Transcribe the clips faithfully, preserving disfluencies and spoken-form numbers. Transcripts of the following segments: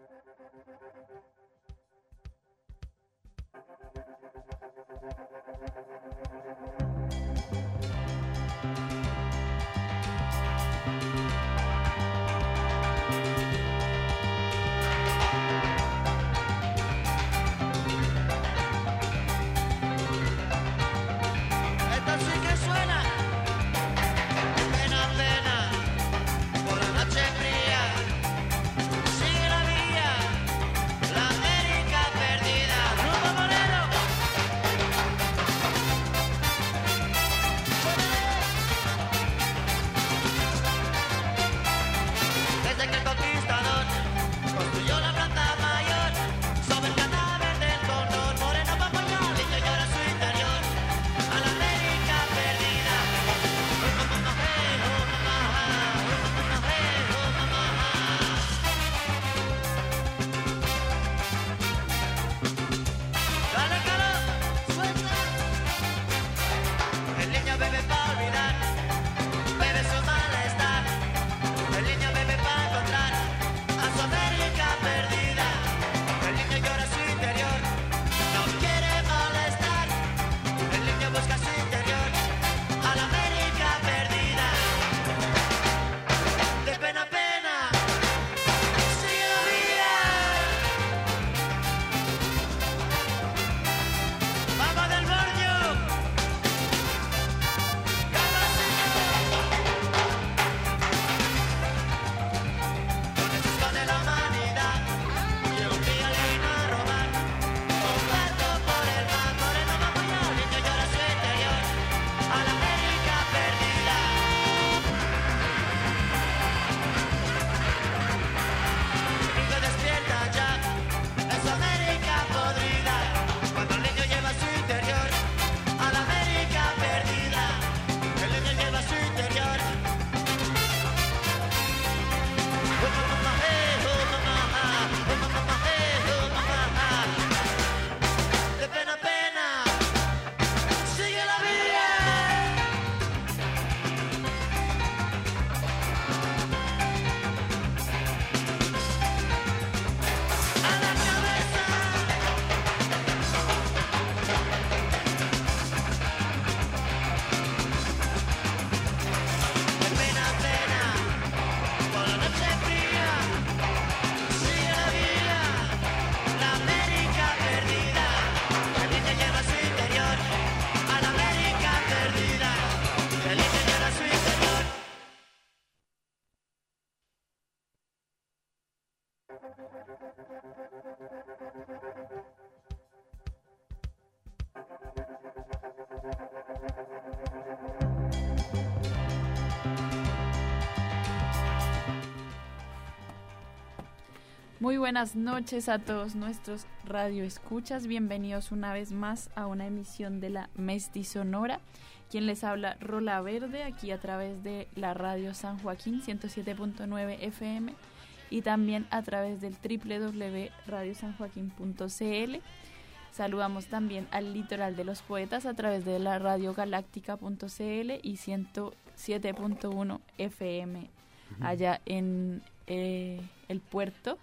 Muy buenas noches a todos nuestros radioescuchas. Bienvenidos una vez más a una emisión de la Mestizonora. Quien les habla, Rola Verde, aquí a través de la radio San Joaquín ciento siete punto nueve F M y también a través del doble u doble u doble u punto radio san joaquín punto c l. Saludamos también al Litoral de los Poetas a través de la radio galáctica punto c l y ciento siete punto uno F M allá en eh, el puerto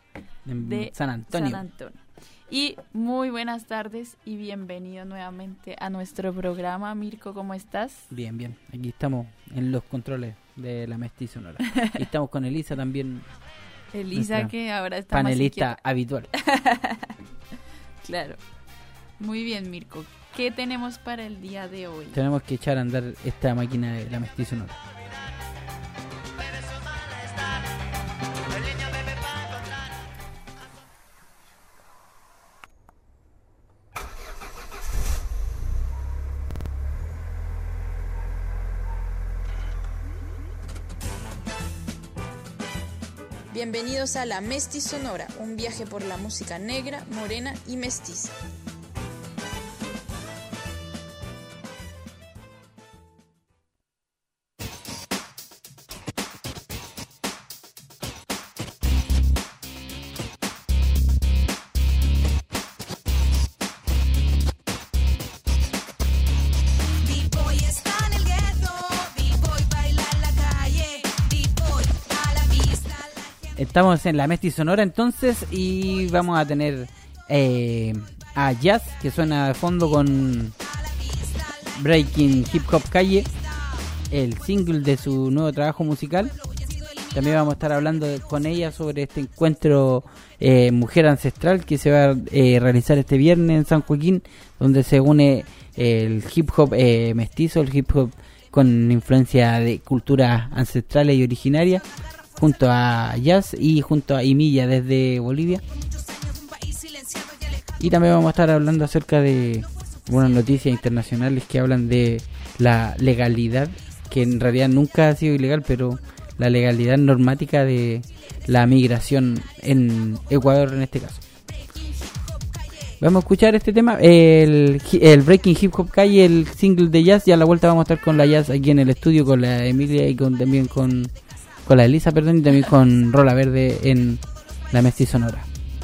de San Antonio. San Antonio. Y muy buenas tardes y bienvenido nuevamente a nuestro programa. Mirko, ¿cómo estás? Bien, bien. Aquí estamos en los controles de la Mestizonora. Y estamos con Elisa también. Elisa, que ahora está panelista más habitual. Claro. Muy bien, Mirko. ¿Qué tenemos para el día de hoy? Tenemos que echar a andar esta máquina de la Mestizonora. Bienvenidos a la Mestizonora, un viaje por la música negra, morena y mestiza. Estamos en la Mesti Sonora entonces y vamos a tener eh, a Jazz, que suena de fondo con Breaking Hip Hop Calle, el single de su nuevo trabajo musical. También vamos a estar hablando de, con ella sobre este encuentro eh, Mujer Ancestral que se va a eh, realizar este viernes en San Joaquín, donde se une eh, el hip hop eh, mestizo, el hip hop con influencia de culturas ancestrales y originarias, junto a Jazz y junto a Imilla desde Bolivia. Y también vamos a estar hablando acerca de unas noticias internacionales que hablan de la legalidad, que en realidad nunca ha sido ilegal, pero la legalidad normática de la migración en Ecuador en este caso. Vamos a escuchar este tema, el, el Breaking Hip Hop Calle, el single de Jazz, y a la vuelta vamos a estar con la Jazz aquí en el estudio, con la Emilia y con también con, con la Elisa, perdón, y también con Rola Verde en la Mesti Sonora.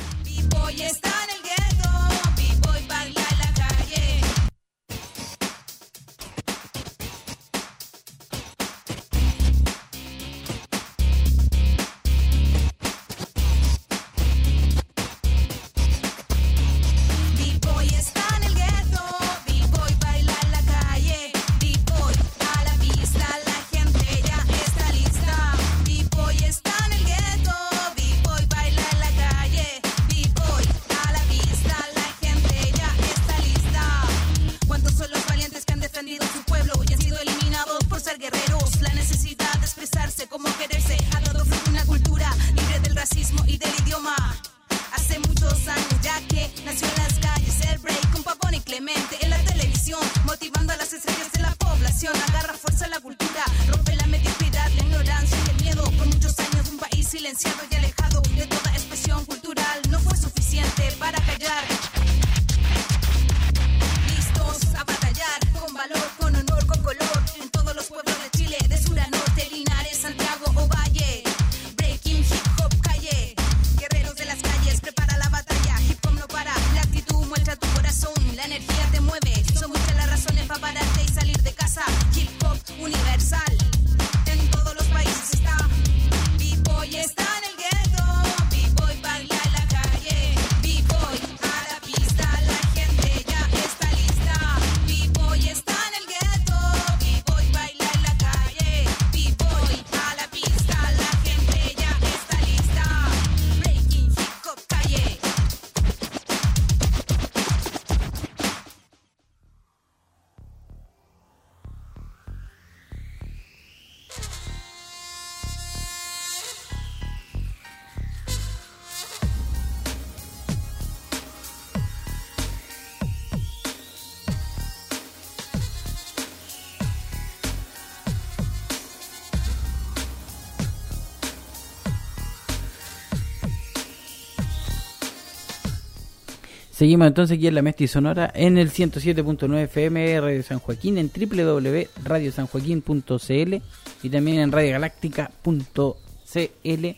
Seguimos entonces aquí en la Mesti Sonora en el ciento siete punto nueve F M Radio San Joaquín, en doble u doble u doble u punto radio san joaquín punto c l y también en radio galáctica punto c l.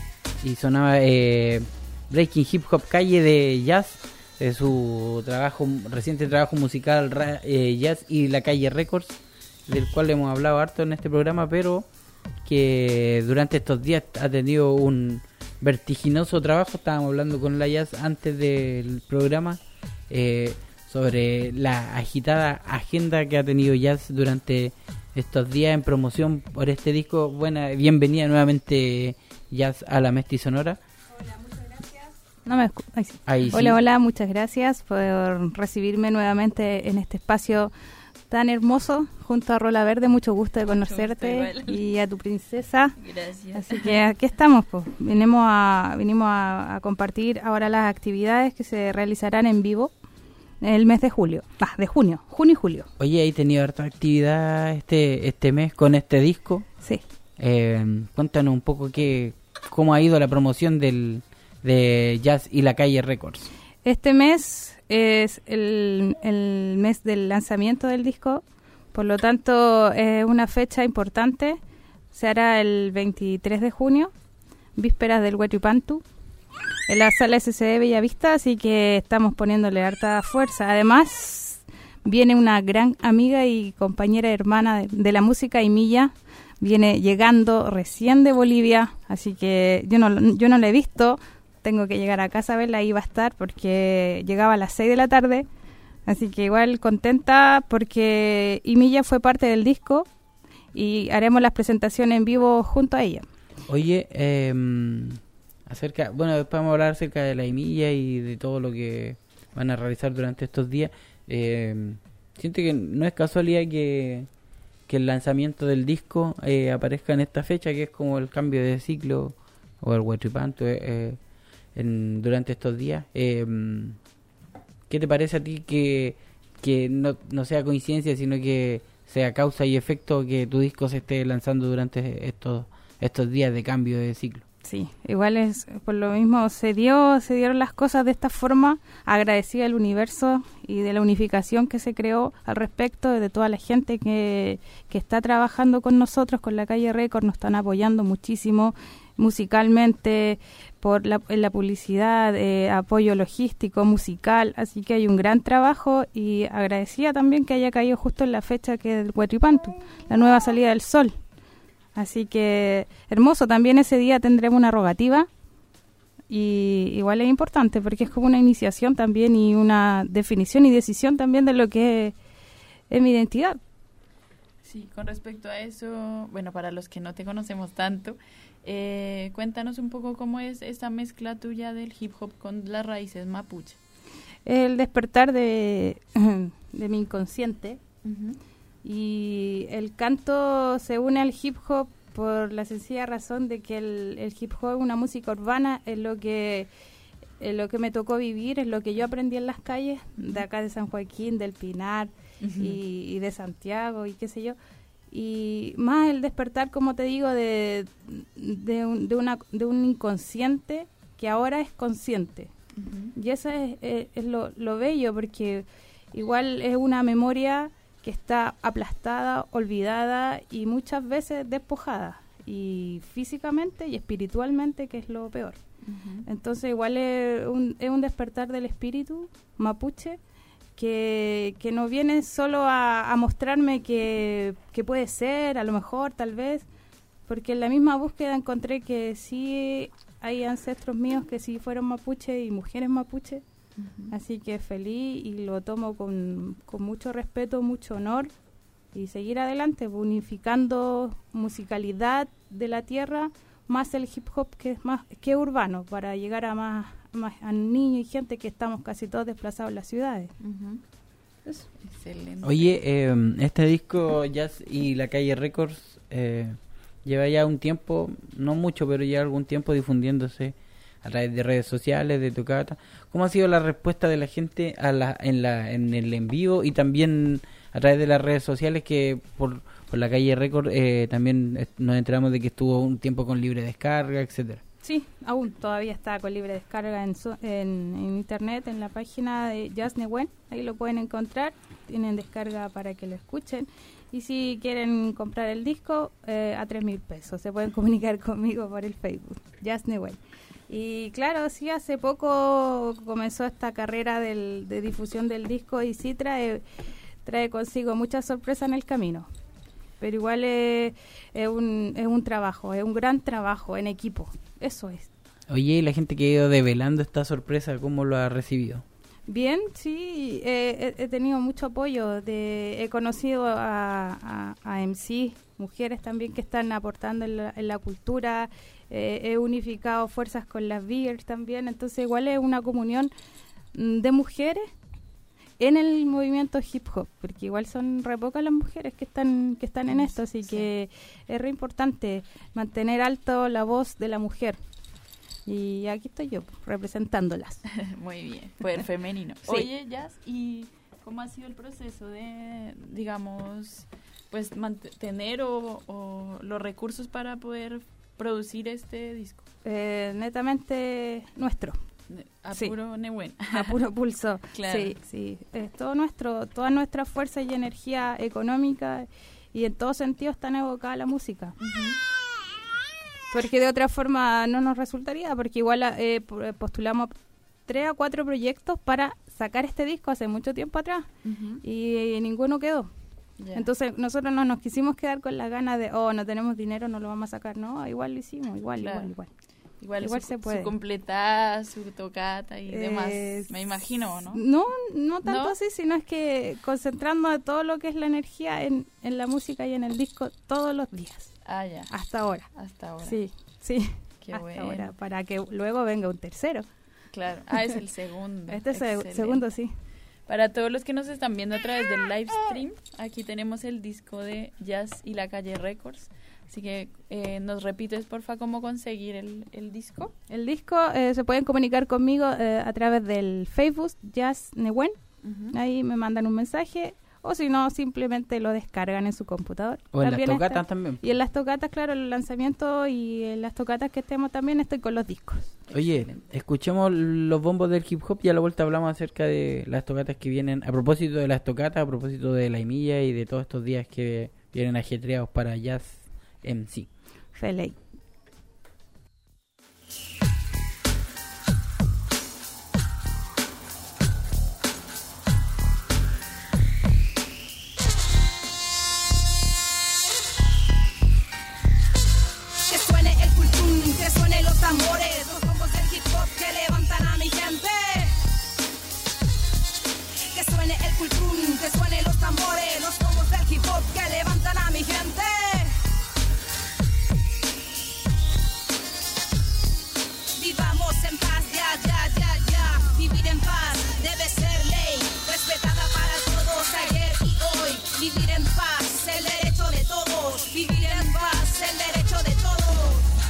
Y sonaba eh, Breaking Hip Hop Calle de Jazz, de su trabajo reciente trabajo musical eh, Jazz y La Calle Records, del cual hemos hablado harto en este programa, pero que durante estos días ha tenido un vertiginoso trabajo. Estábamos hablando con la Jazz antes del programa eh, sobre la agitada agenda que ha tenido Jazz durante estos días en promoción por este disco. Buena, bienvenida nuevamente Jazz a la Mesti Sonora. Hola, muchas gracias. No me escu- Ay, sí. Ahí hola, sí. hola, muchas gracias por recibirme nuevamente en este espacio tan hermoso junto a Rola Verde. Mucho gusto de conocerte gusto, y a tu princesa. Gracias. Así que aquí estamos, pues. Vinimos a vinimos a, a compartir ahora las actividades que se realizarán en vivo el mes de julio, ah, de junio, junio y julio. Oye, ¿hay tenido harta actividad este este mes con este disco? Sí. Eh, cuéntanos un poco qué, cómo ha ido la promoción del de Jazz y La Calle Records. Este mes es el, el mes del lanzamiento del disco, por lo tanto es una fecha importante. Se hará el veintitrés de junio, vísperas del Huaychipantu, en la sala S C D Bellavista, así que estamos poniéndole harta fuerza. Además, viene una gran amiga y compañera hermana de, de la música, Imilla, viene llegando recién de Bolivia, así que yo no, yo no la he visto, tengo que llegar a casa a verla, ahí va a estar porque llegaba a las seis de la tarde, así que igual contenta porque Imilla fue parte del disco y haremos las presentaciones en vivo junto a ella. Oye, eh, acerca, bueno, después vamos a hablar acerca de la Imilla y de todo lo que van a realizar durante estos días. Eh, siento que no es casualidad que, que el lanzamiento del disco eh, aparezca en esta fecha, que es como el cambio de ciclo o el Huachipanto eh, en, durante estos días. Eh, ¿Qué te parece a ti que, que no, no sea coincidencia, sino que sea causa y efecto que tu disco se esté lanzando durante estos estos días de cambio de ciclo? Sí, igual es por lo mismo se dio se dieron las cosas de esta forma, agradecida al universo y de la unificación que se creó al respecto, de toda la gente que, que está trabajando con nosotros, con la Calle Record, nos están apoyando muchísimo musicalmente, por la, en la publicidad, eh, apoyo logístico, musical, así que hay un gran trabajo y agradecida también que haya caído justo en la fecha que es el Huachipantu, la nueva salida del sol. Así que hermoso, también ese día tendremos una rogativa y igual es importante porque es como una iniciación también y una definición y decisión también de lo que es, es mi identidad. Sí, con respecto a eso, bueno, para los que no te conocemos tanto, eh, cuéntanos un poco cómo es esta mezcla tuya del hip hop con las raíces mapuche. El despertar de, de mi inconsciente. Uh-huh. Y el canto se une al hip hop por la sencilla razón de que el, el hip hop es una música urbana, es lo que es lo que me tocó vivir, es lo que yo aprendí en las calles de acá de San Joaquín, del Pinar uh-huh. y, y de Santiago y qué sé yo. Y más el despertar, como te digo, de, de, un, de, una, de un inconsciente que ahora es consciente. Uh-huh. Y eso es, es, es lo, lo bello, porque igual es una memoria que está aplastada, olvidada y muchas veces despojada, y físicamente y espiritualmente, que es lo peor. Uh-huh. Entonces igual es un, es un despertar del espíritu mapuche que, que no viene solo a, a mostrarme que, que puede ser, a lo mejor, tal vez, porque en la misma búsqueda encontré que sí hay ancestros míos que sí fueron mapuche y mujeres mapuche. Uh-huh. Así que feliz y lo tomo con, con mucho respeto, mucho honor, y seguir adelante unificando musicalidad de la tierra más el hip hop, que es más que urbano, para llegar a más, más a niños y gente que estamos casi todos desplazados en las ciudades. Uh-huh. Eso. Excelente. Oye, eh, este disco Jazz y la Calle Records eh, lleva ya un tiempo, no mucho, pero ya algún tiempo difundiéndose a través de redes sociales, de Tocata. ¿Cómo ha sido la respuesta de la gente a la, en, la, en el en vivo y también a través de las redes sociales, que por, por la Calle Record eh, también nos enteramos de que estuvo un tiempo con libre descarga, etcétera? Sí, aún todavía está con libre descarga en, su, en, en internet, en la página de Jazz Nehuen, ahí lo pueden encontrar, tienen descarga para que lo escuchen. Y si quieren comprar el disco, eh, a tres mil pesos, se pueden comunicar conmigo por el Facebook, Jazz Nehuen. Y claro, sí, hace poco comenzó esta carrera del, de difusión del disco y sí trae, trae consigo muchas sorpresas en el camino. Pero igual es, es, un, es un trabajo, es un gran trabajo en equipo, eso es. Oye, ¿y la gente que ha ido develando esta sorpresa, cómo lo ha recibido? Bien, sí, eh, he, he tenido mucho apoyo, de, he conocido a, a, a M C, mujeres también que están aportando en la, en la cultura. Eh, he unificado fuerzas con las Beers también, entonces igual es una comunión mm, de mujeres en el movimiento hip hop, porque igual son re pocas las mujeres que están que están en esto, así sí. que es re importante mantener alto la voz de la mujer. Y aquí estoy yo, representándolas. Muy bien, poder femenino. Sí. Oye, Jazz, ¿y cómo ha sido el proceso de, digamos, pues mantener o, o los recursos para poder producir este disco? Eh, netamente nuestro. A sí. puro Nehuen. A puro pulso. Claro. Sí, sí. Es todo nuestro, toda nuestra fuerza y energía económica y en todo sentido están evocadas la música. Uh-huh. Porque de otra forma no nos resultaría, porque igual eh, postulamos tres a cuatro proyectos para sacar este disco hace mucho tiempo atrás uh-huh. y, y ninguno quedó. Ya. Entonces nosotros no nos quisimos quedar con la gana de, oh, no tenemos dinero, no lo vamos a sacar. No, igual lo hicimos, igual, Claro. igual, igual. Igual, Igual su, se puede. su completada, su tocata y demás, Eh, me imagino, ¿no? No, no tanto ¿No? así, sino es que concentrando todo lo que es la energía en, en la música y en el disco todos los días, Ah, ya, hasta ahora. hasta ahora. Sí, sí, Qué hasta bueno. ahora, para que luego venga un tercero. Claro. Ah, es el segundo. Este es el Excelente. segundo, sí. Para todos los que nos están viendo a través del live stream, aquí tenemos el disco de Jazz y la Calle Records. Así que eh, nos repites, porfa, cómo conseguir el, el disco. El disco eh, se pueden comunicar conmigo eh, a través del Facebook Jazz Nehuen. Ujú. Ahí me mandan un mensaje o si no, simplemente lo descargan en su computador. O en las También tocatas está- también. Y en las tocatas, claro, el lanzamiento y en las tocatas que estemos también estoy con los discos. Oye, Excelente. escuchemos los bombos del hip hop y a la vuelta hablamos acerca de las tocatas que vienen. A propósito de las tocatas, a propósito de la Imilla y de todos estos días que vienen ajetreados para Jazz M C. Feliz. Que suene el cultum, que suene los tambores, los bombos del hip hop que levantan a mi gente. Que suene el cultum, que suene los tambores, los bombos del hip hop que levantan a mi gente. Vivamos en paz, ya, ya, ya, ya. Vivir en paz debe ser ley, respetada para todos ayer y hoy. Vivir en paz, el derecho de todos. Vivir en paz, el derecho de todos.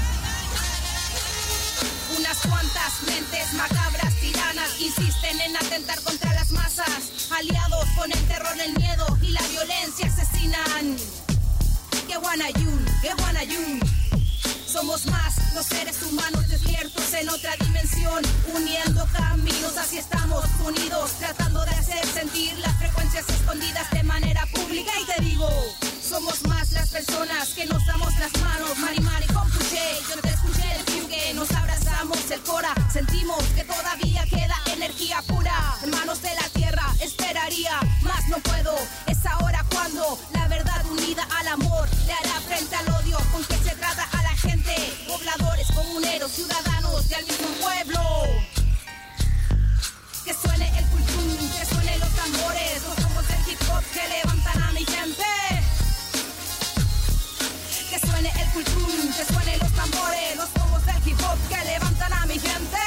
Unas cuantas mentes macabras, tiranas, insisten en atentar contra las masas. Aliados con el terror, el miedo y la violencia asesinan. Que guanayun, que guanayun. Somos más los seres humanos despiertos en otra dimensión, uniendo caminos, así estamos unidos, tratando de hacer sentir las frecuencias escondidas de manera pública. Y te digo, somos más las personas que nos damos las manos, mari mari compuche, yo te escuché el fugue, nos abrazamos el cora, sentimos que todavía queda energía pura, hermanos de la tierra, esperaría, más no puedo, es ahora cuando la verdad unida al amor le hará frente al odio con que se trata a la gente, pobladores, comuneros, ciudadanos del mismo pueblo. Que suene el cultum, que suene los tambores, los bombos del hip hop que levantan a mi gente. Que suene el cultum, que suene los tambores, los bombos del hip hop que levantan a mi gente.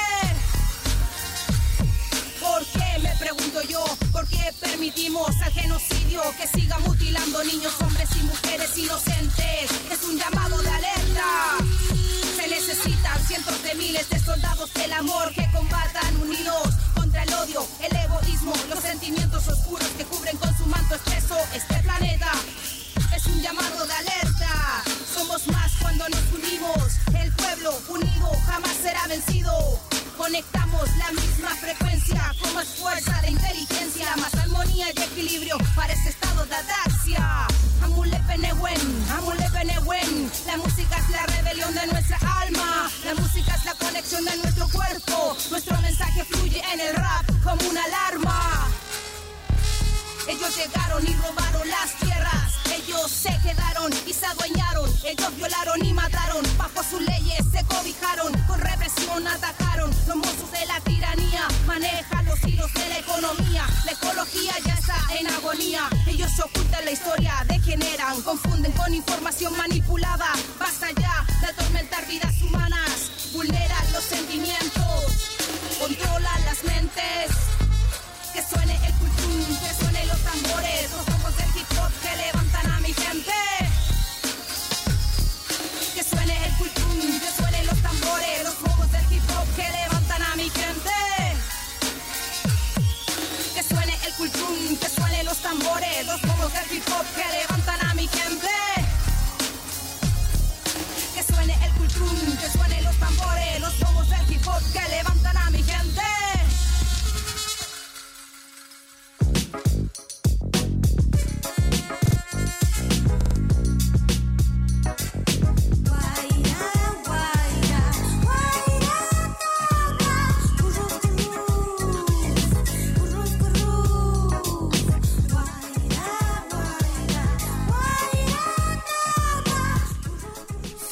¿Por qué, me pregunto yo, por qué permitimos al genocidio que siga mutilando niños, hombres y mujeres inocentes? Es un llamado de alerta. Se necesitan cientos de miles de soldados del amor que combatan unidos contra el odio, el egoísmo, los sentimientos oscuros que cubren con su manto espeso este planeta. Es un llamado de alerta. Somos más cuando nos unimos. El pueblo unido jamás será vencido. Conectamos la misma frecuencia con más fuerza de inteligencia, más armonía y equilibrio para este estado de ataxia. Amule Penehuen, Amule Penehuen. La música es la rebelión de nuestra alma. La música es la conexión de nuestro cuerpo. Nuestro mensaje fluye en el rap como una alarma. Ellos llegaron y robaron las tierras. Ellos se quedaron y se adueñaron. Ellos violaron y mataron. Bajo sus leyes se cobijaron. Con represión atacaron. Los monstruos de la tiranía manejan los hilos de la economía. La ecología ya está en agonía. Ellos ocultan la historia, degeneran, confunden con información manipulada. Basta ya de atormentar vidas humanas. Vulneran los sentimientos. Controlan las mentes. Que suene el cultum, que suene los tambores, los bombos del hip hop que levantan a mi gente.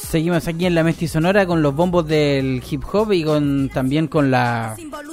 seguimos aquí en la Mesti Sonora con los bombos del hip hop y con también con la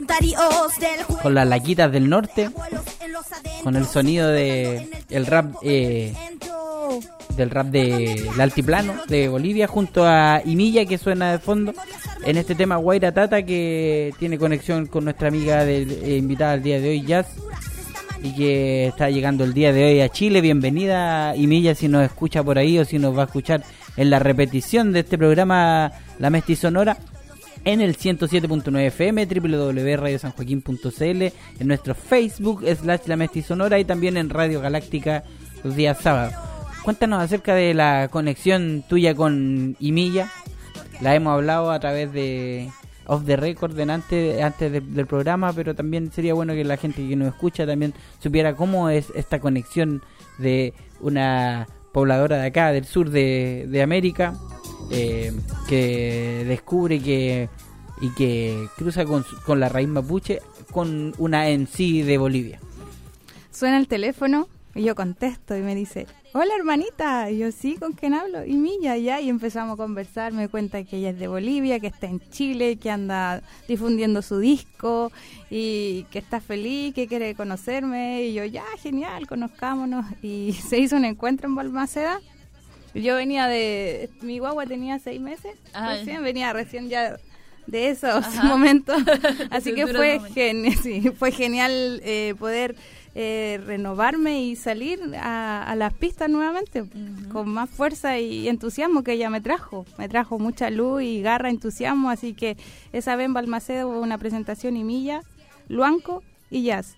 con las laquitas del norte, con el sonido de el rap eh, del rap del altiplano de Bolivia junto a Imilla, que suena de fondo en este tema Guaira Tata, que tiene conexión con nuestra amiga del, eh, invitada al día de hoy, Jazz, y que está llegando el día de hoy a Chile. Bienvenida, Imilla, si nos escucha por ahí o si nos va a escuchar en la repetición de este programa La Mesti Sonora en el ciento siete punto nueve F M, doble u doble u doble u punto radio san joaquín punto c l, en nuestro Facebook slash La Mesti Sonora y también en Radio Galáctica los días sábados. Cuéntanos acerca de la conexión tuya con Imilla. La hemos hablado a través de off the record antes, antes de, del programa, pero también sería bueno que la gente que nos escucha también supiera cómo es esta conexión de una pobladora de acá, del sur de, de América, eh, que descubre que y que cruza con, con la raíz mapuche con una en sí de Bolivia. Suena el teléfono y yo contesto y me dice: hola hermanita, y yo sí, ¿con quién hablo? Y Milla, ya, y empezamos a conversar, me cuenta que ella es de Bolivia, que está en Chile, que anda difundiendo su disco y que está feliz, que quiere conocerme, y yo, ya, genial, conozcámonos, y se hizo un encuentro en Balmaceda. Yo venía de, mi guagua tenía seis meses, Ay. recién, venía recién ya de esos Ajá. momentos, así que fue, gen- sí, fue genial eh, poder Eh, renovarme y salir a, a las pistas nuevamente, uh-huh. con más fuerza y entusiasmo que ella me trajo. Me trajo mucha luz y garra, entusiasmo, así que esa vez en Balmaceda hubo una presentación Imilla, Luanco y Jazz.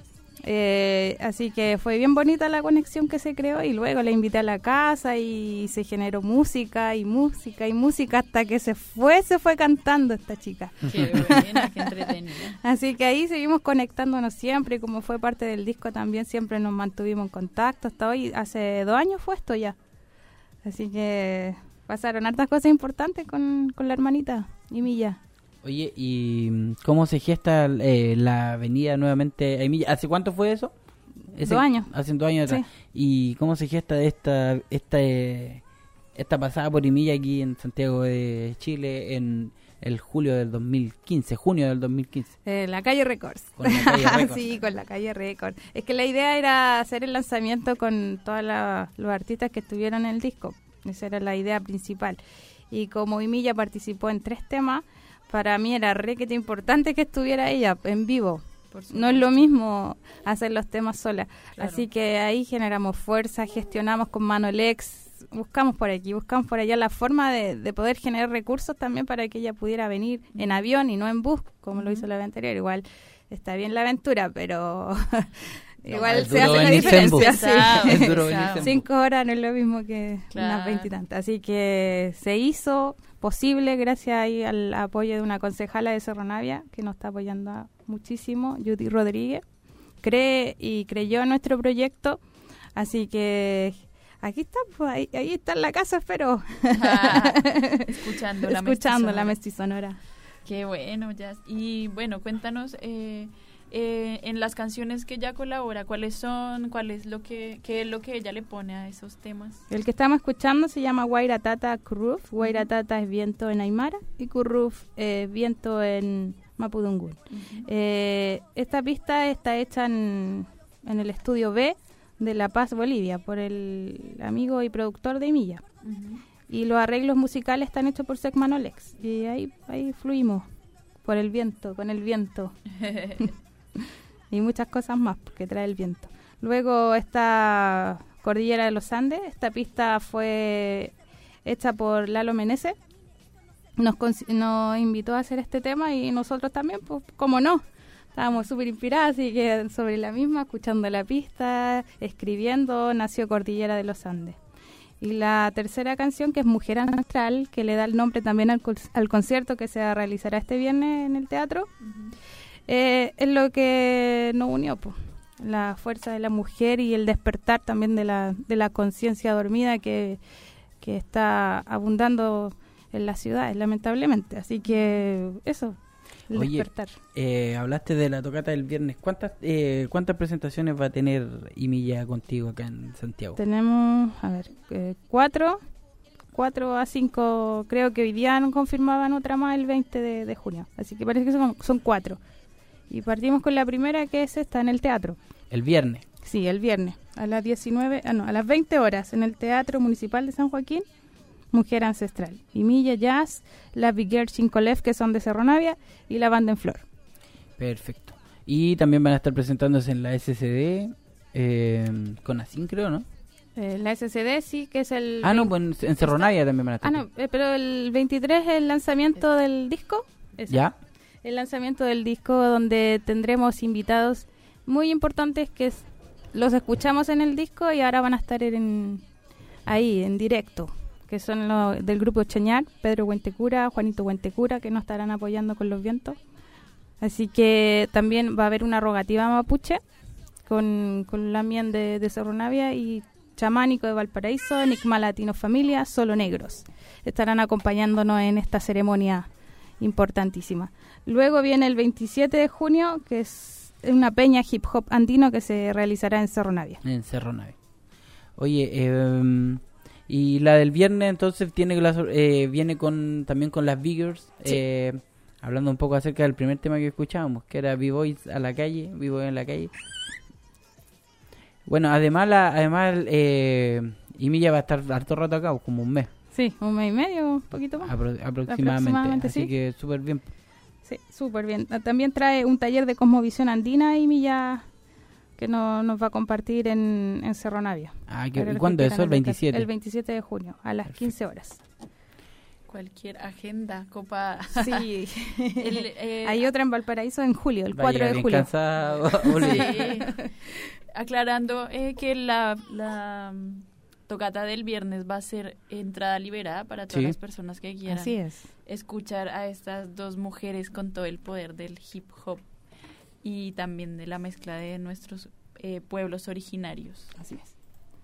Eh, así que fue bien bonita la conexión que se creó y luego la invité a la casa y se generó música y música y música hasta que se fue, se fue cantando esta chica. Qué buena, qué entretenida. Así que ahí seguimos conectándonos siempre y como fue parte del disco también siempre nos mantuvimos en contacto hasta hoy. Hace dos años fue esto ya. Así que pasaron hartas cosas importantes con, con la hermanita Imilla. Oye, ¿y cómo se gesta eh, la venida nuevamente a Imilla? ¿Hace cuánto fue eso? Ese, dos años. Hace dos años atrás. Sí. ¿Y cómo se gesta esta esta eh, esta pasada por Imilla aquí en Santiago de Chile en el julio del dos mil quince, junio del dos mil quince? Eh, la Calle Records. Con la Calle Records. Sí, con la Calle Records. Es que la idea era hacer el lanzamiento con todos los artistas que estuvieron en el disco. Esa era la idea principal. Y como Imilla participó en tres temas, para mí era requete importante que estuviera ella en vivo. No es lo mismo hacer los temas sola. Claro. Así que ahí generamos fuerza, gestionamos con Manolex, buscamos por aquí, buscamos por allá la forma de, de poder generar recursos también para que ella pudiera venir en avión y no en bus, como uh-huh. lo hizo la vez anterior. Igual está bien la aventura, pero... Igual no, se hace la diferencia. Sí. Es duro Cinco horas no es lo mismo que claro. unas veintitantas. Así que se hizo posible gracias ahí al apoyo de una concejala de Cerro Navia que nos está apoyando muchísimo, Judy Rodríguez. Cree y creyó en nuestro proyecto. Así que aquí está, pues, ahí, ahí está en la casa, espero. Ah, escuchando la Escuchando la Mesti Sonora. Qué bueno, Jazz. Y bueno, cuéntanos... Eh, Eh, en las canciones que ella colabora, ¿cuáles son? ¿Cuál es lo que qué es lo que ella le pone a esos temas? El que estamos escuchando se llama Guaira Tata Curruf. Guaira Tata es viento en Aymara y Curruf es viento en Mapudungún. Uh-huh. Eh, esta pista está hecha en, en el estudio B de La Paz, Bolivia, por el amigo y productor de Imilla. Uh-huh. Y los arreglos musicales están hechos por Sec Manolex. Y ahí, ahí fluimos por el viento, con el viento. Y muchas cosas más que trae el viento. Luego está Cordillera de los Andes. Esta pista fue hecha por Lalo Meneses. Nos, cons- nos invitó a hacer este tema y nosotros también, pues, cómo no. Estábamos súper inspirados, así que sobre la misma, escuchando la pista, escribiendo, nació Cordillera de los Andes. Y la tercera canción, que es Mujer Ancestral, que le da el nombre también al, co- al concierto que se realizará este viernes en el teatro. Uh-huh. Eh, es lo que nos unió, pues, la fuerza de la mujer y el despertar también de la de la conciencia dormida que, que está abundando en las ciudades, lamentablemente. Así que eso, el Oye, despertar. Eh, hablaste de la tocata del viernes. ¿Cuántas eh, cuántas presentaciones va a tener Imilla contigo acá en Santiago? Tenemos, a ver, eh, cuatro cuatro a cinco, creo que hoy día no confirmaban otra más el veinte de, de junio, así que parece que son, son cuatro. Y partimos con la primera, que es esta, en el teatro. El viernes. Sí, el viernes, a las diecinueve, ah, no, a las veinte horas, en el Teatro Municipal de San Joaquín, Mujer Ancestral. Y Milla Jazz, las Big Girls Chincolev, que son de Cerro Navia, y la Banda en Flor. Perfecto. Y también van a estar presentándose en la S C D, eh, con Asín, creo, ¿no? Eh, la S C D sí, que es el... Ah, no, pues en Cerro Navia también van a estar. Ah, no, eh, pero el veintitrés es el lanzamiento del disco. Ese. ¿Ya? El lanzamiento del disco, donde tendremos invitados muy importantes que es, los escuchamos en el disco y ahora van a estar en ahí, en directo, que son los del grupo Chañar, Pedro Huentecura, Juanito Huentecura, que nos estarán apoyando con los vientos. Así que también va a haber una rogativa mapuche con, con Lamien de, de Cerro Navia y Chamánico de Valparaíso, Enigma Latino Familia, Solo Negros. Estarán acompañándonos en esta ceremonia importantísima. Luego viene el veintisiete de junio, que es una peña hip hop andino que se realizará en Cerro Navia. En Cerro Navia. Oye, eh, y la del viernes entonces tiene la, eh, viene con también con las Biggers, sí. eh, hablando un poco acerca del primer tema que escuchábamos, que era B-Boys a la calle, B-Boys en la calle. Bueno, además, la, además eh, Imilla va a estar harto rato acá, como un mes. Sí, un mes y medio, un poquito más. Apro- aproximadamente, aproximadamente, así sí. que súper bien. Sí, súper bien. También trae un taller de cosmovisión andina y Milla que no, nos va a compartir en, en Cerro Navia. Ah, ¿y cuándo es eso? ¿El veintisiete? El veintisiete de junio, a las Perfecto. quince horas. Cualquier agenda copada. Sí. El, eh, Hay otra en Valparaíso en julio, el Va a cuatro llegar de bien julio. cansado, Oli. Sí. Aclarando eh, que la, la um, tocata del viernes va a ser entrada liberada para todas Sí. las personas que quieran Así es. escuchar a estas dos mujeres con todo el poder del hip hop y también de la mezcla de nuestros eh, pueblos originarios. Así es.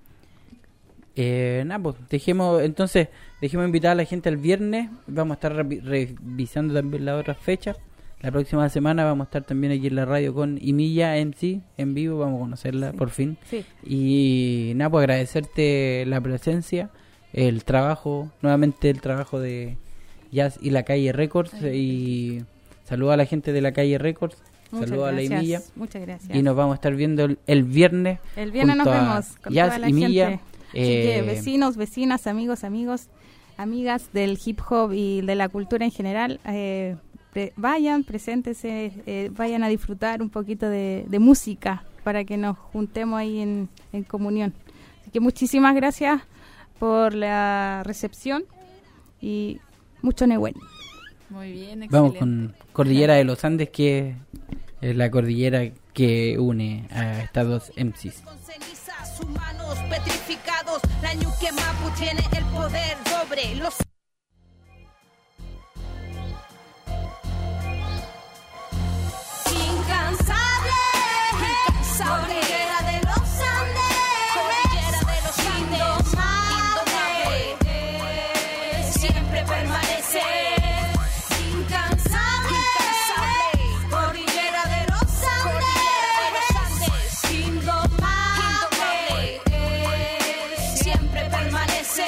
Eh, nada, pues dejemos, entonces, dejemos invitar a la gente el viernes. Vamos a estar revi- revisando también las otras fechas. La próxima semana vamos a estar también aquí en la radio con Imilla M C en vivo. Vamos a conocerla Sí. por fin. Sí. Y nada, pues agradecerte la presencia, el trabajo, nuevamente el trabajo de Jazz y La Calle Records. Y saludo a la gente de La Calle Records. Muchas Saludo a la gracias. Imilla. Muchas gracias. Y nos vamos a estar viendo el, el viernes. El viernes nos junto a vemos con Jazz toda la y Milla. gente. Así Eh, que vecinos, vecinas, amigos, amigos, amigas del hip hop y de la cultura en general, eh, pre- vayan, preséntense, eh, vayan a disfrutar un poquito de, de música para que nos juntemos ahí en, en comunión. Así que muchísimas gracias por la recepción y mucho Nehuen. Muy bien, excelente. Vamos con Cordillera de los Andes, que es la cordillera que une a estas dos M Cs. Con cenizas, humanos petrificados, la ñuque mapu tiene el poder sobre los incansable, cordillera de los Andes, cordillera de los Andes, indomable, siempre permanece. Incansable, cordillera de los Andes, indomable, siempre permanece.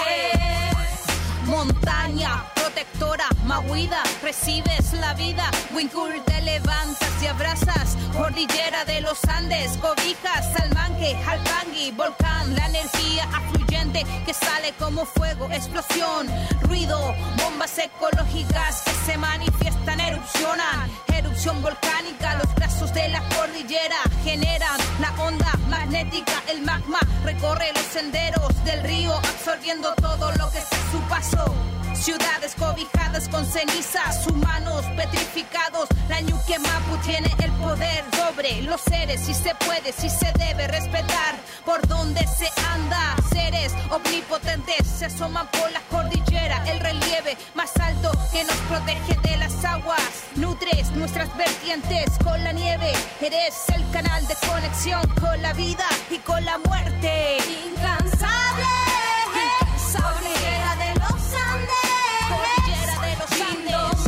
Montaña protectora, Mahuida, recibes la vida. Wincul, te levantas y abrazas. Cordillera de los Andes, cobijas, Salmanque, Halpangui, volcán, la energía afluyente que sale como fuego, explosión, ruido, bombas ecológicas que se manifiestan, erupcionan, erupción volcánica, los brazos de la cordillera generan la onda magnética, el magma recorre los senderos del río absorbiendo todo lo que está a su paso. Ciudades cobijadas con cenizas, humanos petrificados, la ñuque mapu tiene el poder sobre los seres, si se puede, si se debe respetar por donde se anda. Seres omnipotentes se asoman por la cordillera, el relieve más alto que nos protege de las aguas. Nutres nuestras vertientes con la nieve, eres el canal de conexión con la vida y con la muerte. Incansable, cordillera de los Andes, cordillera de los Andes,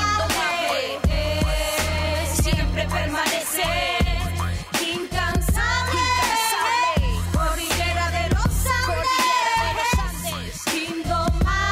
indomable, siempre permanece. Incansable, cordillera de los Andes, indomable,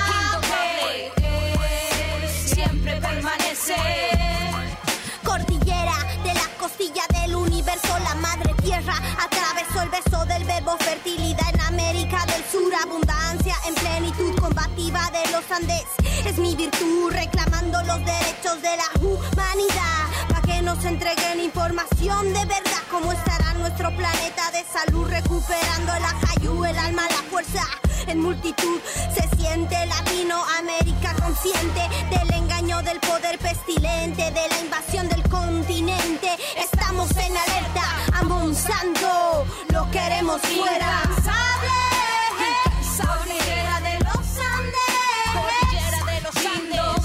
tierra, atravesó el beso del verbo fertilidad en América del Sur, abundancia en plenitud combativa de los Andes. Es mi virtud reclamando los derechos de la humanidad, para que nos entreguen información de verdad. Cómo estará nuestro planeta de salud, recuperando el ajayú, el alma, la fuerza. En multitud se siente Latinoamérica consciente del engaño del poder pestilente, de la invasión del continente. Estamos en alerta a Monsanto, lo queremos fuera. Cordillera de los Andes, Cordillera de los Andes,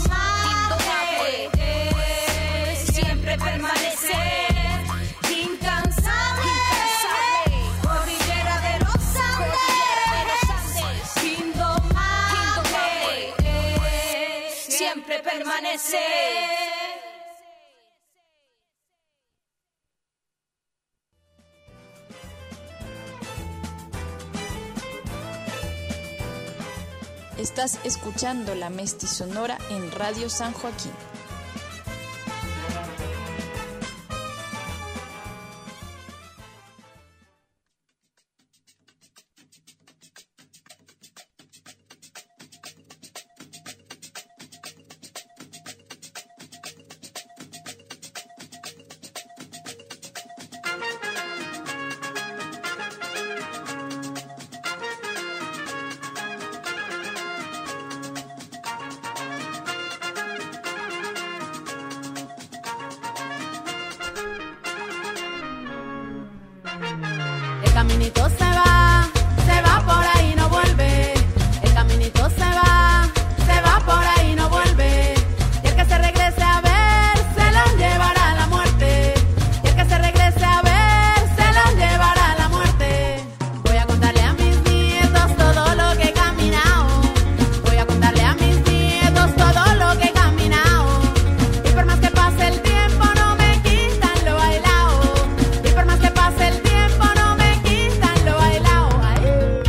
indomable, siempre permanecer. incansable. Cordillera de los Andes, indomable, Siempre permanecer. Estás escuchando La Mestizonora en Radio San Joaquín. El caminito se va, se va por ahí, no vuelve. El caminito se va, se va por ahí, no vuelve. Y el que se regrese a ver, se lo llevará la muerte. Y el que se regrese a ver, se lo llevará la muerte. Voy a contarle a mis nietos todo lo que he caminado. Voy a contarle a mis nietos todo lo que he caminado. Y por más que pase el tiempo, no me quitan lo bailado. Y por más que pase el tiempo, no me quitan lo bailado. Ay.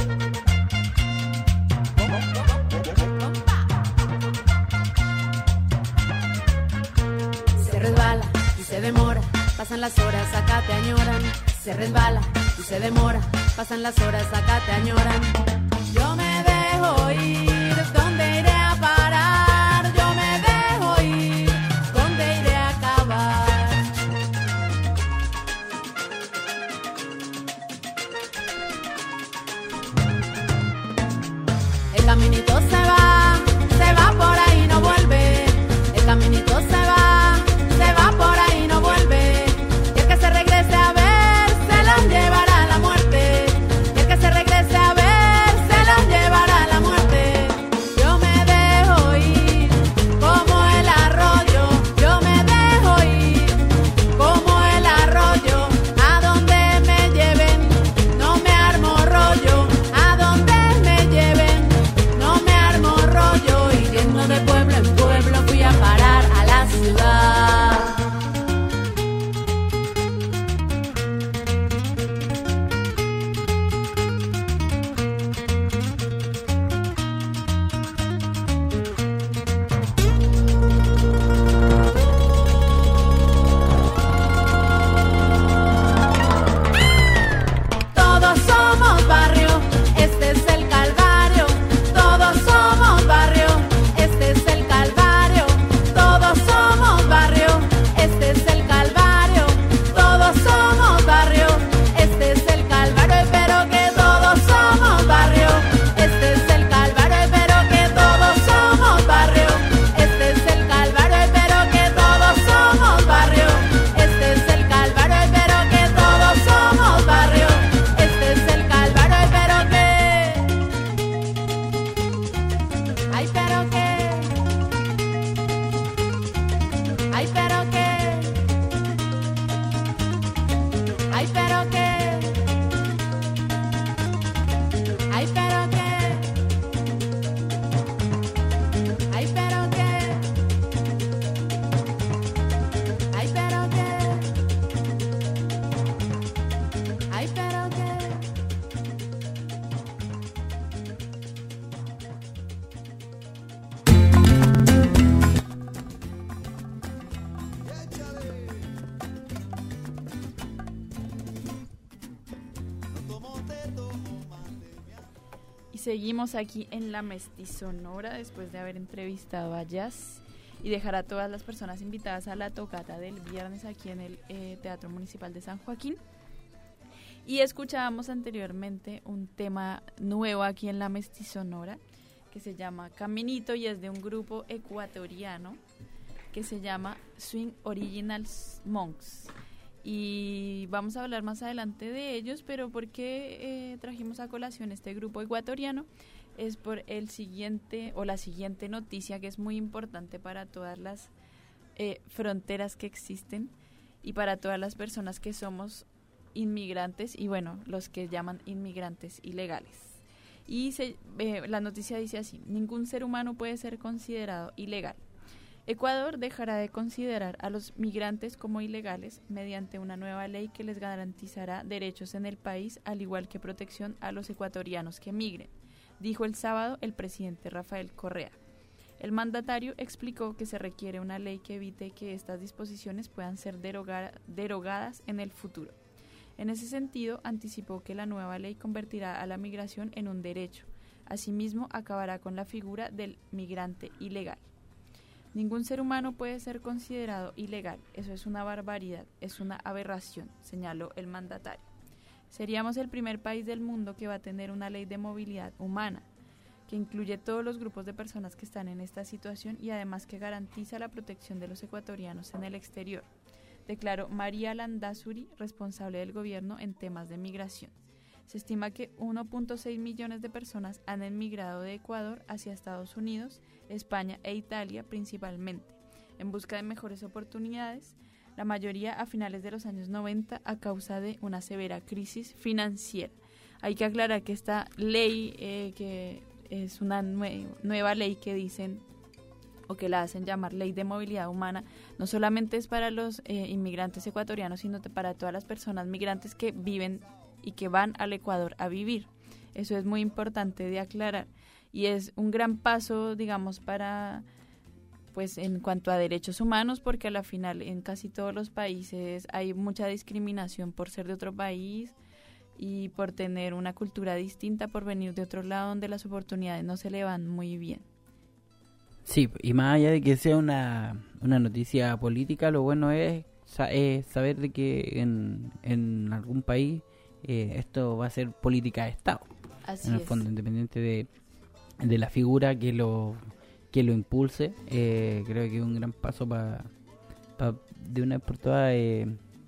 Se resbala y se demora, pasan las horas, acá te añoran. Se resbala y se demora, pasan las horas, acá te añoran. Yo me dejo ir, ¿dónde iré a parar? Yo me dejo ir, ¿dónde iré a acabar? El caminito se va, se va por ahí, no vuelve. El caminito se va, se va por ahí, no vuelve. Y el que se regrese a ver, se lo llevará la muerte. Y el que se regrese a ver, se lo llevará la muerte. Yo seguimos aquí en la Mestizonora después de haber entrevistado a Jazz y dejar a todas las personas invitadas a la tocata del viernes aquí en el eh, Teatro Municipal de San Joaquín. Y escuchábamos anteriormente un tema nuevo aquí en la Mestizonora que se llama Caminito y es de un grupo ecuatoriano que se llama Swing Originals Monks. Y vamos a hablar más adelante de ellos, pero ¿por qué eh, trajimos a colación este grupo ecuatoriano? Es por el siguiente o la siguiente noticia que es muy importante para todas las eh, fronteras que existen y para todas las personas que somos inmigrantes y bueno, los que llaman inmigrantes ilegales. Y se, eh, la noticia dice así: ningún ser humano puede ser considerado ilegal. Ecuador dejará de considerar a los migrantes como ilegales mediante una nueva ley que les garantizará derechos en el país, al igual que protección a los ecuatorianos que migren, dijo el sábado el presidente Rafael Correa. El mandatario explicó que se requiere una ley que evite que estas disposiciones puedan ser deroga- derogadas en el futuro. En ese sentido, anticipó que la nueva ley convertirá a la migración en un derecho. Asimismo, acabará con la figura del migrante ilegal. Ningún ser humano puede ser considerado ilegal. Eso es una barbaridad, es una aberración, señaló el mandatario. Seríamos el primer país del mundo que va a tener una ley de movilidad humana, que incluye todos los grupos de personas que están en esta situación y además que garantiza la protección de los ecuatorianos en el exterior, declaró María Landazuri, responsable del gobierno en temas de migración. Se estima que uno punto seis millones de personas han emigrado de Ecuador hacia Estados Unidos, España e Italia principalmente, en busca de mejores oportunidades, la mayoría a finales de los años noventa a causa de una severa crisis financiera. Hay que aclarar que esta ley, eh, que es una nue- nueva ley que dicen o que la hacen llamar Ley de Movilidad Humana, no solamente es para los eh, inmigrantes ecuatorianos, sino para todas las personas migrantes que viven y que van al Ecuador a vivir. Eso es muy importante de aclarar y es un gran paso, digamos, para, pues, en cuanto a derechos humanos, porque a la final en casi todos los países hay mucha discriminación por ser de otro país y por tener una cultura distinta, por venir de otro lado donde las oportunidades no se le van muy bien. Sí, y más allá de que sea una, una noticia política, lo bueno es, es saber de que en, en algún país eh, esto va a ser política de Estado. Así en el es. fondo, independiente de, de la figura que lo que lo impulse, eh, creo que es un gran paso para pa de una vez por todas eh,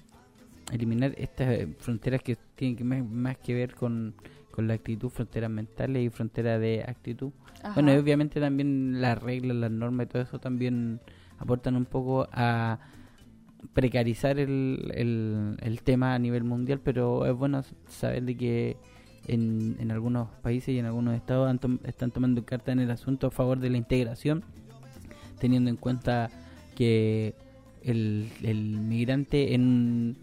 eliminar estas fronteras que tienen que más, más que ver con, con la actitud, fronteras mentales y fronteras de actitud. Ajá. Bueno, y obviamente también las reglas, las normas y todo eso también aportan un poco a precarizar el, el, el tema a nivel mundial, pero es bueno saber de que en, en algunos países y en algunos estados han tom- están tomando carta en el asunto a favor de la integración, teniendo en cuenta que el, el migrante en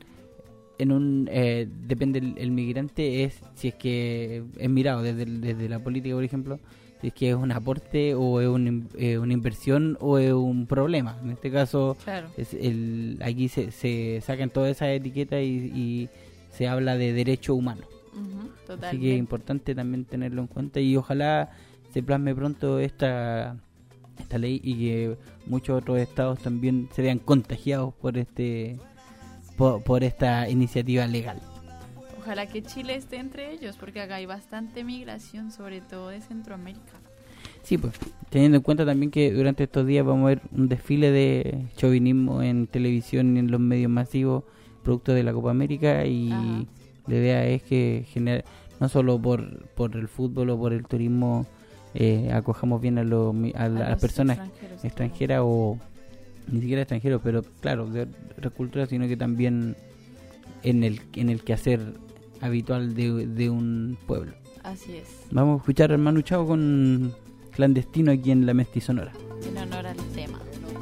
en un eh, depende el, el migrante es si es que es mirado desde, desde la política, por ejemplo, si es que es un aporte o es un, eh, una inversión o es un problema. En este caso, Claro. es el, aquí se, se sacan todas esas etiquetas y, y se habla de derecho humano. Ujú, Así totalmente. que es importante también tenerlo en cuenta y ojalá se plasme pronto esta esta ley y que muchos otros estados también se vean contagiados por este por, por esta iniciativa legal. Ojalá que Chile esté entre ellos, porque acá hay bastante migración, sobre todo de Centroamérica. Sí, pues, teniendo en cuenta también que durante estos días vamos a ver un desfile de chauvinismo en televisión y en los medios masivos, producto de la Copa América, y Ajá. la idea es que genera, no solo por, por el fútbol o por el turismo, eh, acojamos bien a, lo, a, la- a las los personas extranjeros, extranjeras o ni siquiera extranjeros, pero claro, de otra cultura, sino que también en el, en el quehacer habitual de, de un pueblo. claro. Así es, Vamos a escuchar al Manu Chao con Clandestino aquí en la Mestizonora. en honor al tema.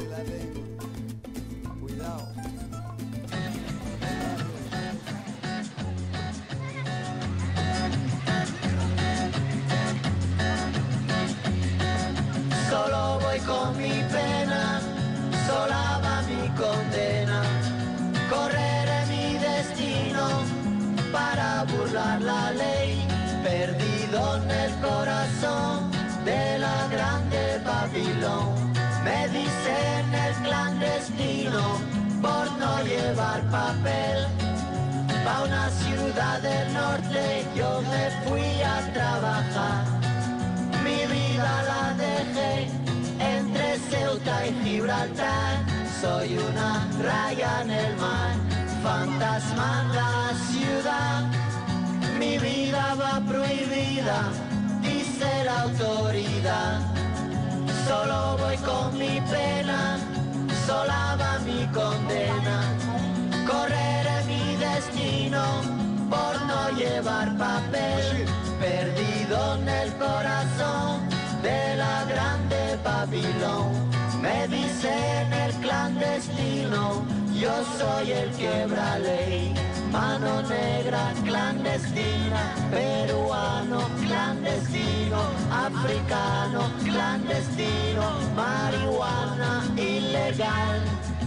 Solo voy con mi pena, sola va mi condena. Correré mi destino para burlar la ley, perdido en el corazón de la grande Babilón. Me dicen el clandestino por no llevar papel. Pa' una ciudad del norte yo me fui a trabajar. Mi vida la dejé entre Ceuta y Gibraltar. Soy una raya en el mar, fantasma en la ciudad. Mi vida va prohibida, dice la autoridad. Solo voy con mi pena, sola va mi condena. Correré mi destino por no llevar papel. Perdido en el corazón de la grande Babilón. Me dicen el clandestino, yo soy el quebra ley. Mano negra clandestina, peruano clandestino, africano clandestino, marihuana ilegal.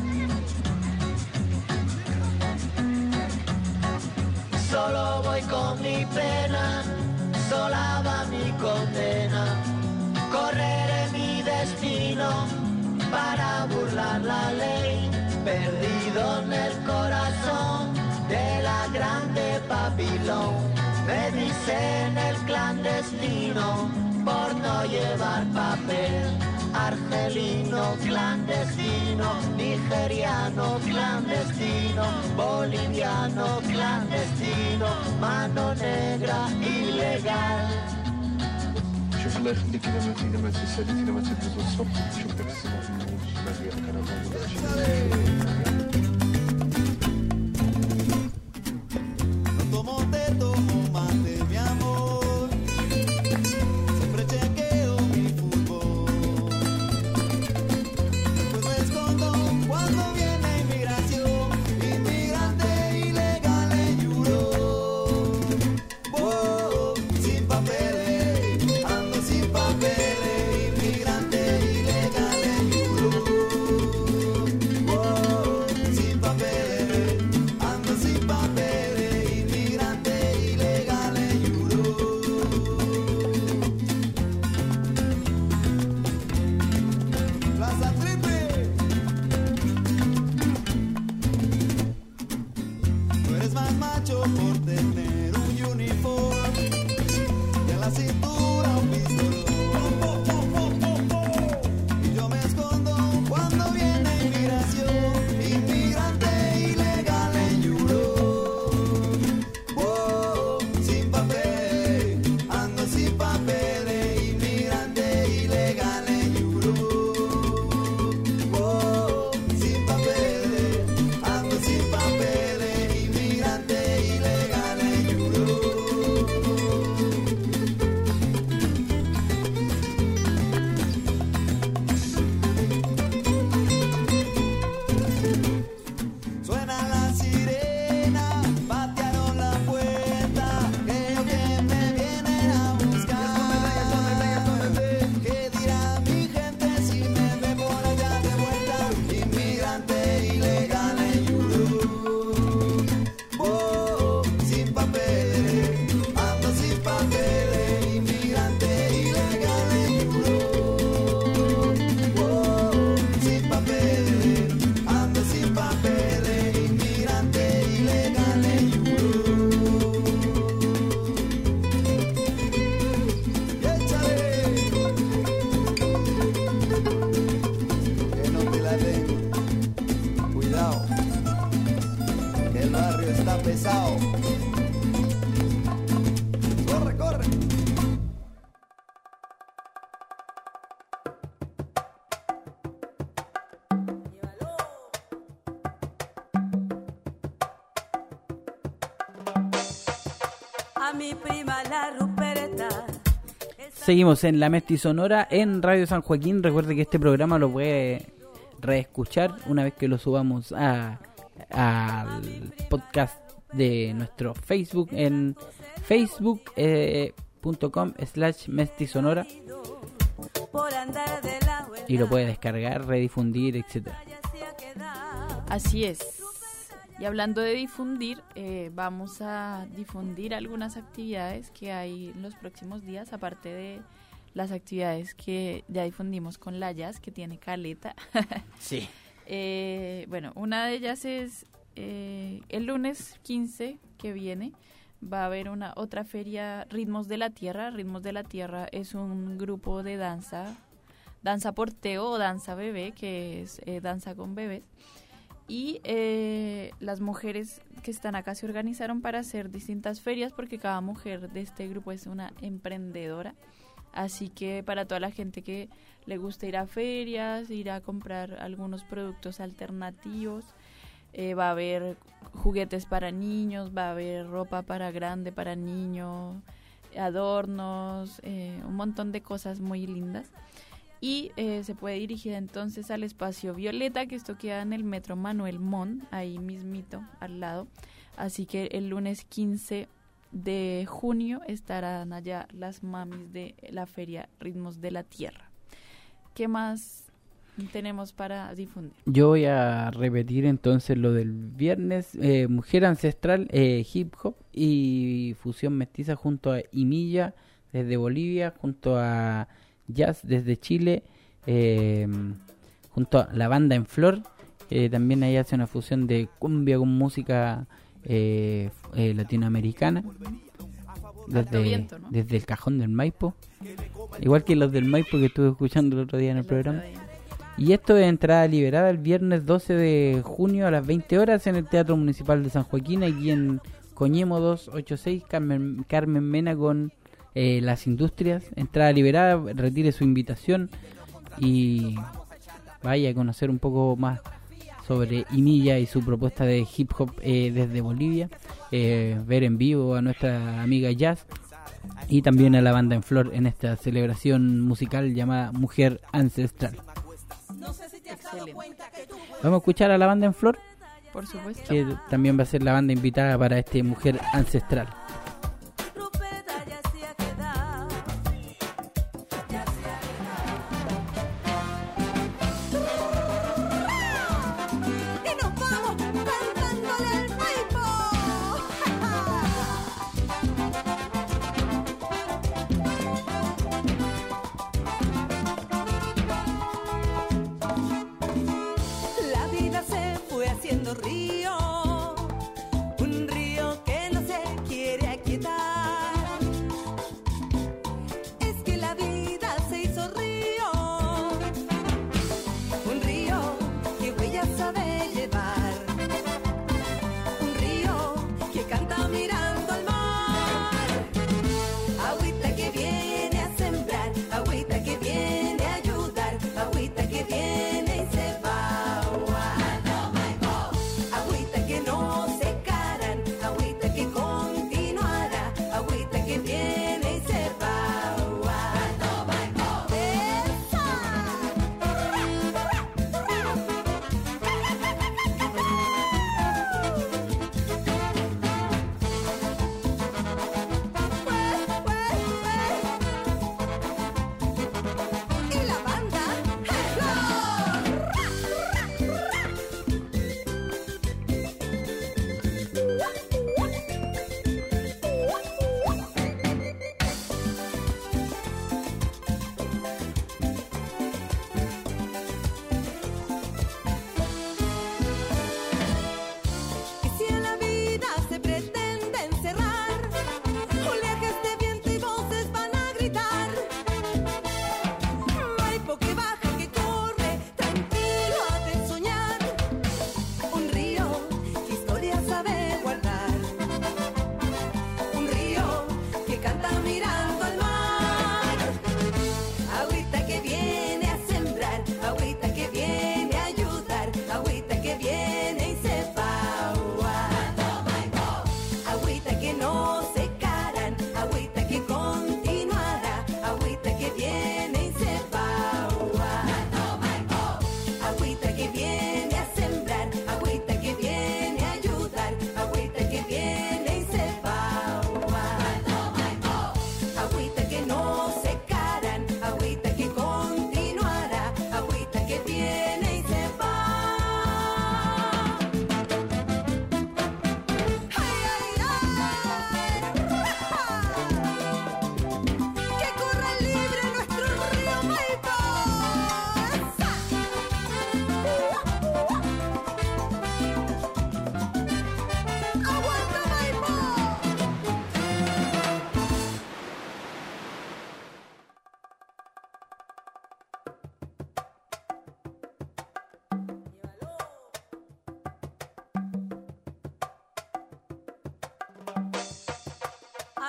Solo voy con mi pena, sola va mi condena. Correré mi destino para burlar la ley. Perdido en el corazón de la grande Babilón. Me dicen el clandestino por no llevar papel. Argelino clandestino, nigeriano clandestino, boliviano clandestino, mano negra ilegal. شوف الله يخليك اذا ما اذا ما تسالي اذا ما تدوز الصبح شوف دابا No tomo, te tomo, mate mi amor. Siempre chequeo mi fútbol. Después me escondo cuando viene inmigración. Inmigrante ilegal en Europe. Oh, sin papeles, ando sin papeles. Inmigrante ilegal en Europe. Oh, sin papeles, ando sin papeles. Inmigrante ilegal en Europe. Plaza Triple. Tú eres más macho por tener un uniforme y en la cintura un pistolón. Y yo me escondo cuando viene inmigración. Inmigrante ilegal en Europe. Oh, sin papel, ando sin papeles. Inmigrante ilegal en Europe. Oh, sin papeles, ando sin papeles. Inmigrante ilegal en Europe. Suena la sirena, patearon la puerta. Creo que me vienen a buscar. ¿Qué dirá mi gente si me ve por allá de vuelta? Inmigrante ilegal en Europe. Oh, sin papeles, ando sin papeles. Inmigrante ilegal en Europe. Oh, sin papeles, ando sin papeles. Inmigrante ilegal en Europe. Y échale, que no te la den. Cuidado, que el barrio está pesado. Corre, corre. A mi prima la Ruperta. Seguimos en La Mesti Sonora en Radio San Joaquín. Recuerde que este programa lo puede reescuchar una vez que lo subamos a al podcast de nuestro Facebook en facebook punto com slash Mesti Sonora, Por andar de la y lo puede descargar, redifundir, etcétera. Así es. Y hablando de difundir, eh, vamos a difundir algunas actividades que hay en los próximos días, aparte de las actividades que ya difundimos con la Jazz, que tiene caleta. Sí. eh, bueno, una de ellas es eh, el lunes quince que viene, va a haber una otra feria, Ritmos de la Tierra. Ritmos de la Tierra es un grupo de danza, danza porteo o danza bebé, que es eh, danza con bebés. Y eh, las mujeres que están acá se organizaron para hacer distintas ferias porque cada mujer de este grupo es una emprendedora. Así que para toda la gente que le gusta ir a ferias, ir a comprar algunos productos alternativos, eh, va a haber juguetes para niños, va a haber ropa para grande, para niño, adornos, eh, un montón de cosas muy lindas. Y eh, se puede dirigir entonces al espacio Violeta, que esto queda en el metro Manuel Montt, ahí mismito, al lado. Así que el lunes quince de junio estarán allá las mamis de la feria Ritmos de la Tierra. ¿Qué más tenemos para difundir? Yo voy a repetir entonces lo del viernes. Eh, Mujer Ancestral, eh, Hip Hop y Fusión Mestiza junto a Imilla desde Bolivia, junto a Jazz desde Chile, eh, junto a la banda En Flor, que también ahí hace una fusión de cumbia con música eh, eh, latinoamericana, desde, viento, ¿no? desde el Cajón del Maipo, igual que los del Maipo que estuve escuchando el otro día en el, el programa. Y esto es entrada liberada el viernes doce de junio a las veinte horas en el Teatro Municipal de San Joaquín, aquí en Coñemo doscientos ochenta y seis, Carmen, Carmen Mena con Eh, las industrias. Entrada liberada, retire su invitación y vaya a conocer un poco más sobre Imilla y su propuesta de hip hop eh, desde Bolivia, eh, ver en vivo a nuestra amiga Jazz y también a la banda En Flor en esta celebración musical llamada Mujer Ancestral. Excelente. Vamos a escuchar a la banda En Flor, por supuesto, que también va a ser la banda invitada para este Mujer Ancestral. Río, un río que no se quiere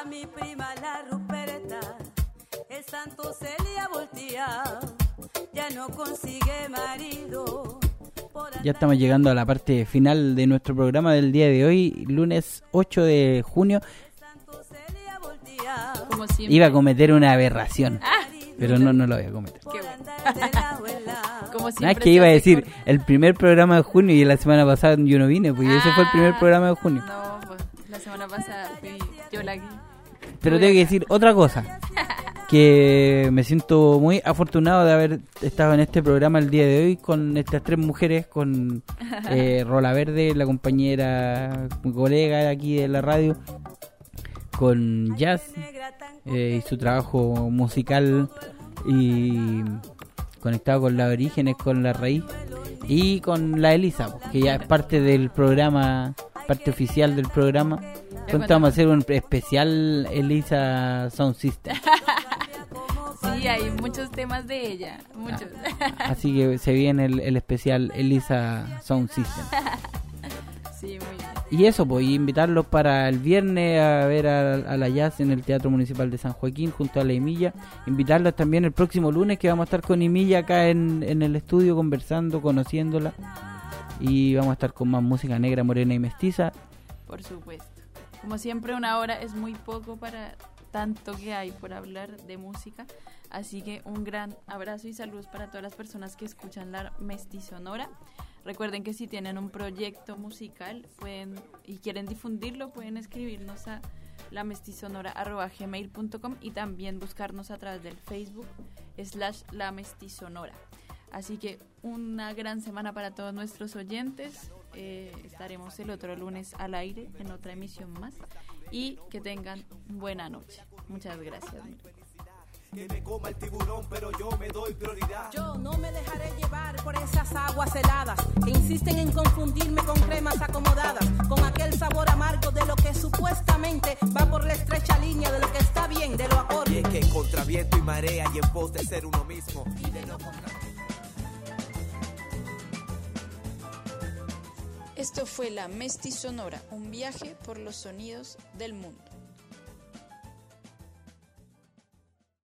A mi prima la Ruperta, el santo se le ha volteado, ya no consigue marido. Ya estamos llegando a la parte final de nuestro programa del día de hoy, lunes ocho de junio. Como siempre. Iba a cometer una aberración, Ah, pero no, no lo voy a cometer. qué bueno. Como No, es siempre que se iba a hace decir con- el primer programa de junio y la semana pasada yo no vine, pues ese fue el primer Ah, programa de junio. No, pues la semana pasada fui yo la que... Pero Voy tengo que acá. decir otra cosa, que me siento muy afortunado de haber estado en este programa el día de hoy con estas tres mujeres, con eh, Rola Verde, la compañera, mi colega de aquí de la radio, con Jazz eh, y su trabajo musical y conectado con las orígenes, con la raíz, y con la Elisa, pues, que ya es parte del programa, parte oficial del programa. Pronto vamos a hacer un especial Elisa Sound System. Sí, hay muchos temas de ella, muchos. Así que se viene el, el especial Elisa Sound System. Sí, muy bien. Y eso, pues, y invitarlos para el viernes a ver a, a la Jazz en el Teatro Municipal de San Joaquín junto a la Imilla. Invitarlos también el próximo lunes, que vamos a estar con Imilla acá en, en el estudio conversando, conociéndola. Y vamos a estar con más música negra, morena y mestiza. Por supuesto. Como siempre, una hora es muy poco para tanto que hay por hablar de música. Así que un gran abrazo y saludos para todas las personas que escuchan la Mestizonora. Recuerden que si tienen un proyecto musical pueden y quieren difundirlo, pueden escribirnos a la mestizonora arroba gmail punto com y también buscarnos a través del Facebook slash la mestizonora. Así que una gran semana para todos nuestros oyentes. Eh, estaremos el otro lunes al aire en otra emisión más. Y que tengan buena noche. Muchas gracias. Que me coma el tiburón, pero yo me doy prioridad. Yo no me dejaré llevar por esas aguas heladas que insisten en confundirme con cremas acomodadas, con aquel sabor amargo de lo que supuestamente va por la estrecha línea de lo que está bien, de lo acorde. Y es que contra viento y marea y en pos de ser uno mismo y de no contra... Esto fue la Mestizonora, un viaje por los sonidos del mundo.